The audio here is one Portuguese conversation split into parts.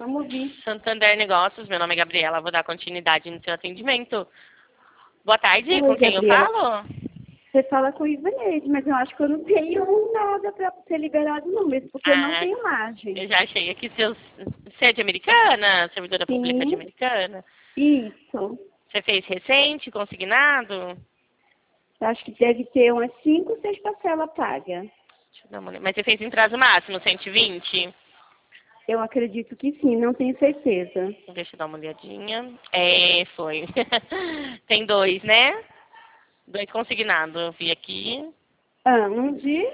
vamos ouvir. Santander Negócios, meu nome é Gabriela, vou dar continuidade no seu atendimento. Boa tarde, Oi, com quem Gabriela. eu falo? Você fala com o Ivanese, mas eu acho que eu não tenho nada para ser liberado não, mesmo porque eu não tenho margem. Eu já achei aqui você é de Americana, servidora pública de Sim, Americana. isso. Você fez recente, consignado? Eu acho que deve ter umas 5, 6 parcelas pagas. Deixa eu dar uma olhada. Mas você fez em prazo máximo, 120? Eu acredito que sim, não tenho certeza. Deixa eu dar uma olhadinha. É, foi. Tem 2, né? 2 consignados, eu vi aqui. Um de...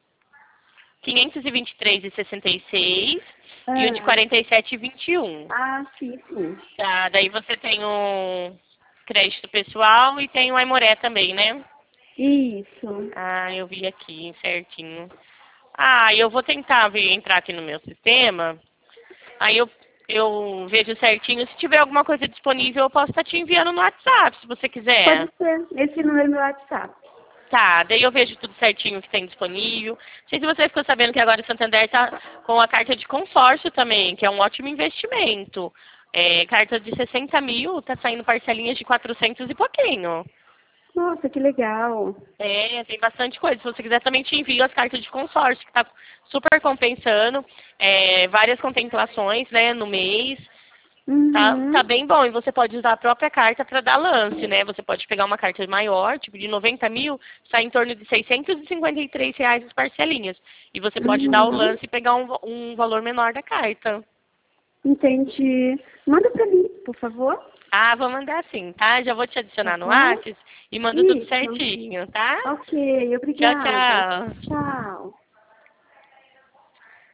523,66 e o de 47,21. Sim, sim. Tá, daí você tem o crédito pessoal e tem o Aimoré também, né? Isso. Eu vi aqui certinho. Eu vou tentar entrar aqui no meu sistema. Aí eu vejo certinho. Se tiver alguma coisa disponível, eu posso estar te enviando no WhatsApp, se você quiser. Pode ser. Esse número é meu WhatsApp. Tá, daí eu vejo tudo certinho que tem disponível. Não sei se você ficou sabendo que agora o Santander está com a carta de consórcio também, que é um ótimo investimento. Carta de 60 mil, tá saindo parcelinhas de 400 e pouquinho. Nossa, que legal. Tem bastante coisa. Se você quiser, também te envio as cartas de consórcio, que tá super compensando. Várias contemplações, né, no mês. Tá bem bom. E você pode usar a própria carta para dar lance, né? Você pode pegar uma carta maior, tipo de 90 mil, sai em torno de R$ 653 as parcelinhas. E você pode dar o lance e pegar um valor menor da carta. Entendi. Manda pra mim, por favor. Vou mandar sim, tá? Já vou te adicionar no Tá? WhatsApp e mando tudo Isso. certinho, tá? Ok, Tchau, obrigada. tchau. Tchau.